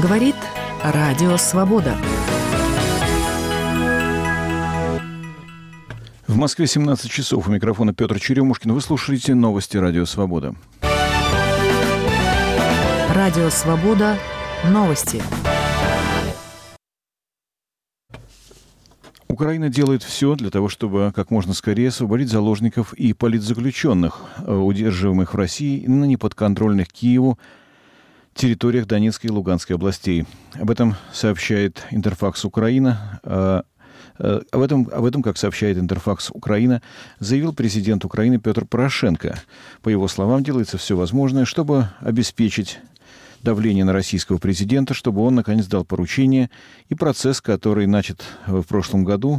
Говорит Радио Свобода. В Москве 17 часов. У микрофона Петр Черемушкин. Вы слушаете новости Радио Свобода. Радио Свобода. Новости. Украина делает все для того, чтобы как можно скорее освободить заложников и политзаключенных, удерживаемых в России и на неподконтрольных Киеву территориях Донецкой и Луганской областей. Об этом сообщает Интерфакс Украина. Об этом, как сообщает Интерфакс Украина, заявил президент Украины Петр Порошенко. По его словам, делается все возможное, чтобы обеспечить давление на российского президента, чтобы он, наконец, дал поручение, и процесс, который начат в прошлом году,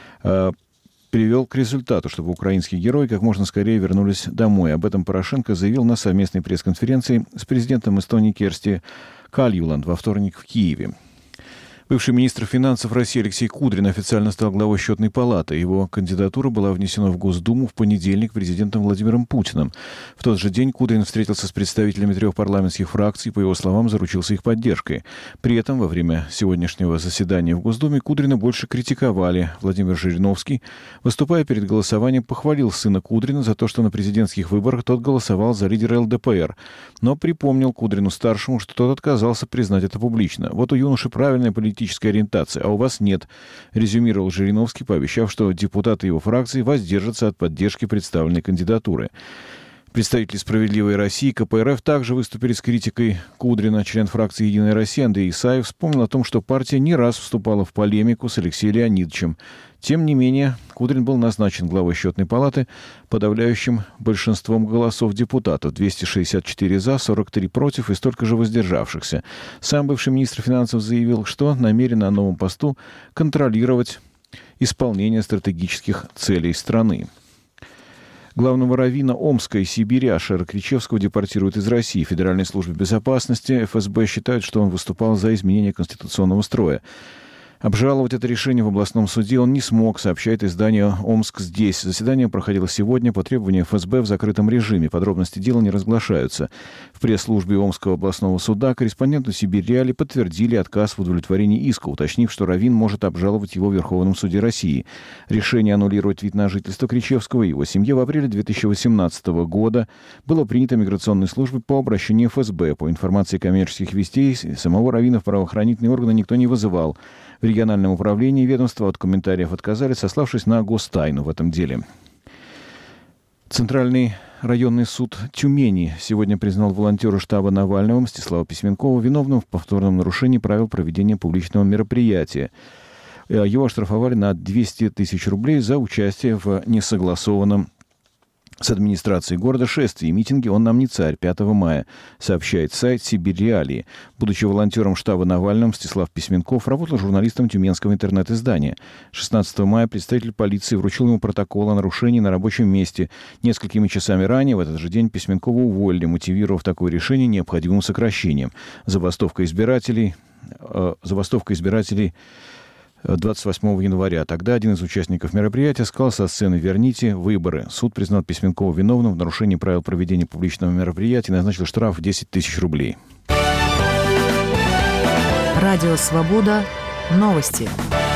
привел к результату, чтобы украинские герои как можно скорее вернулись домой. Об этом Порошенко заявил на совместной пресс-конференции с президентом Эстонии Керсти Кальюланд во вторник в Киеве. Бывший министр финансов России Алексей Кудрин официально стал главой Счетной палаты. Его кандидатура была внесена в Госдуму в понедельник президентом Владимиром Путиным. В тот же день Кудрин встретился с представителями 3 парламентских фракций, по его словам, заручился их поддержкой. При этом во время сегодняшнего заседания в Госдуме Кудрина больше критиковали. Владимир Жириновский, выступая перед голосованием, похвалил сына Кудрина за то, что на президентских выборах тот голосовал за лидера ЛДПР. Но припомнил Кудрину-старшему, что тот отказался признать это публично. Вот у юноши правильная политическая ориентация, а у вас нет, резюмировал Жириновский, пообещав, что депутаты его фракции воздержатся от поддержки представленной кандидатуры. Представители «Справедливой России» КПРФ также выступили с критикой Кудрина. Член фракции «Единая Россия» Андрей Исаев вспомнил о том, что партия не раз вступала в полемику с Алексеем Леонидовичем. Тем не менее, Кудрин был назначен главой Счетной палаты подавляющим большинством голосов депутатов. 264 за, 43 против и столько же воздержавшихся. Сам бывший министр финансов заявил, что намерен на новом посту контролировать исполнение стратегических целей страны. Главного раввина Омска и Сибири Ашера Кричевского депортируют из России. Федеральной службе безопасности ФСБ считают, что он выступал за изменение конституционного строя. Обжаловать это решение в областном суде он не смог, сообщает издание «Омск здесь». Заседание проходило сегодня по требованию ФСБ в закрытом режиме. Подробности дела не разглашаются. В пресс-службе Омского областного суда корреспонденту «Сибирь-Реали» подтвердили отказ в удовлетворении иска, уточнив, что раввин может обжаловать его в Верховном суде России. Решение аннулировать вид на жительство Кричевского и его семье в апреле 2018 года было принято миграционной службой по обращению ФСБ. По информации коммерческих вестей, самого раввина в правоохранительные органы никто не вызывал. В региональном управлении ведомства от комментариев отказались, сославшись на гостайну в этом деле. Центральный районный суд Тюмени сегодня признал волонтера штаба Навального Мстислава Письменкова виновным в повторном нарушении правил проведения публичного мероприятия. Его оштрафовали на 200 тысяч рублей за участие в несогласованном с администрацией города шествии. Митинги «Он нам не царь» 5 мая, сообщает сайт «Сибирь-Реалии». Будучи волонтером штаба Навального, Мстислав Письменков работал журналистом тюменского интернет-издания. 16 мая представитель полиции вручил ему протокол о нарушении на рабочем месте. Несколькими часами ранее, в этот же день, Письменкова уволили, мотивировав такое решение необходимым сокращением. Забастовка избирателей 28 января. Тогда один из участников мероприятия сказал со сцены «Верните выборы». Суд признал Письменкова виновным в нарушении правил проведения публичного мероприятия и назначил штраф в 10 тысяч рублей. Радио Свобода. Новости.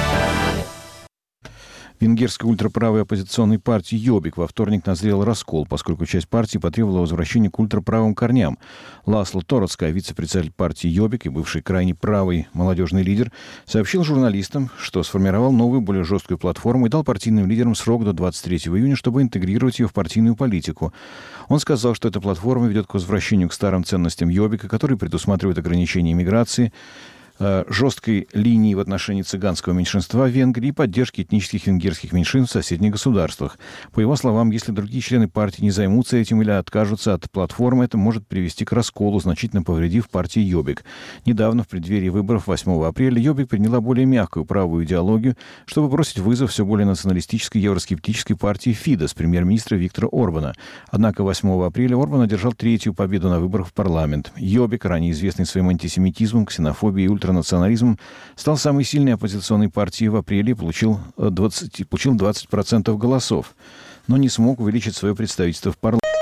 Венгерской ультраправой оппозиционной партии «Йобик» во вторник назрел раскол, поскольку часть партии потребовала возвращения к ультраправым корням. Ласло Торотская, вице-председатель партии «Йобик» и бывший крайне правый молодежный лидер, сообщил журналистам, что сформировал новую, более жесткую платформу и дал партийным лидерам срок до 23 июня, чтобы интегрировать ее в партийную политику. Он сказал, что эта платформа ведет к возвращению к старым ценностям «Йобика», которые предусматривают ограничение иммиграции, жесткой линии в отношении цыганского меньшинства в Венгрии и поддержки этнических венгерских меньшинств в соседних государствах. По его словам, если другие члены партии не займутся этим или откажутся от платформы, это может привести к расколу, значительно повредив партии «Йобик». Недавно, в преддверии выборов 8 апреля, «Йобик» приняла более мягкую правую идеологию, чтобы бросить вызов все более националистической евроскептической партии «Фидес» премьер-министра Виктора Орбана. Однако 8 апреля Орбан одержал третью победу на выборах в парламент. «Йобик», ранее известный своим антисемитизмом, ксенофобией и ультранационализмом, стал самой сильной оппозиционной партией в апреле и получил 20% голосов, но не смог увеличить свое представительство в парламенте.